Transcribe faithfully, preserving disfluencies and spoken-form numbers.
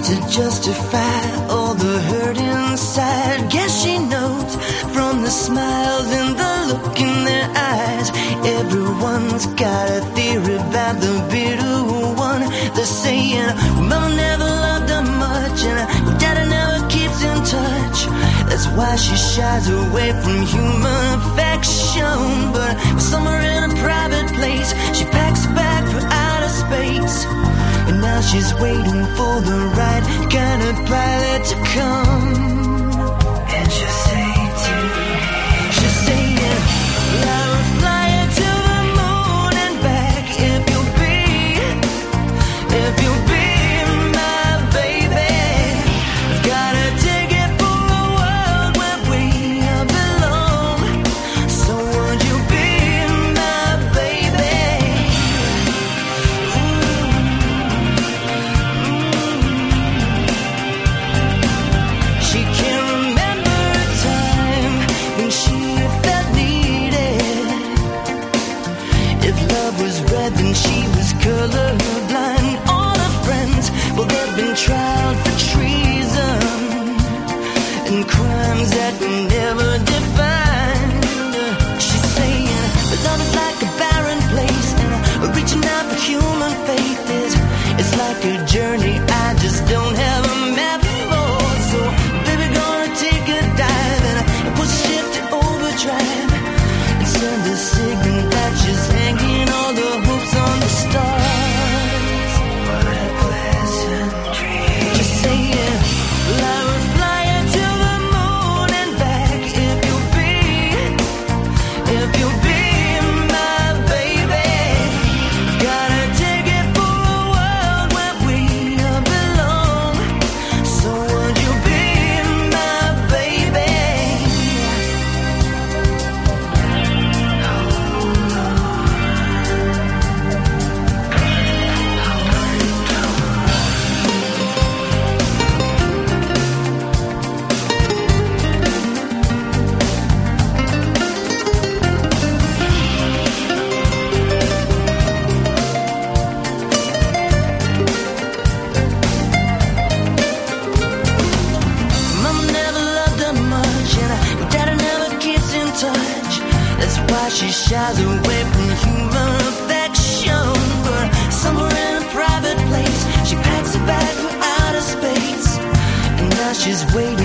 to justify all the hurt inside. Guess she knows from the smiles and the look in their eyes. Everyone's got a theory about the bitter one. They're saying, Mama never loved her much, and Daddy never keeps in touch. That's why she shies away from human affection. But somewhere in a private place, she packs a bag for outer space. And now she's waiting for the right kind of pilot to come. And she'll say to me, she'll say, yeah, I will fly you to the moon and back if you'll be, if you'll be my baby. I've got a ticket for a world where we belong. So would you be my baby? She can't remember a time when she felt needed. If love was red, then she was colorblind. All her friends, well, they've been tried for treason and crimes that were never defined. She's saying, but love is like a barren place, and reaching out for human faith is, it's like a journey I just don't have a map for. So baby, gonna take a dive and push shift to overdrive and send a signal that she's hanging all the hopes on the stars. What a pleasant dream. Just saying, well, I will fly you to the moon and back if you'll be, if you'll be my baby. Got a ticket for a world where we belong. So would you be my baby? Mama never loved her much, and Daddy never keeps in touch. That's why she shies away from human affection. But somewhere in a private place, she packs a bag for outer space. And now she's waiting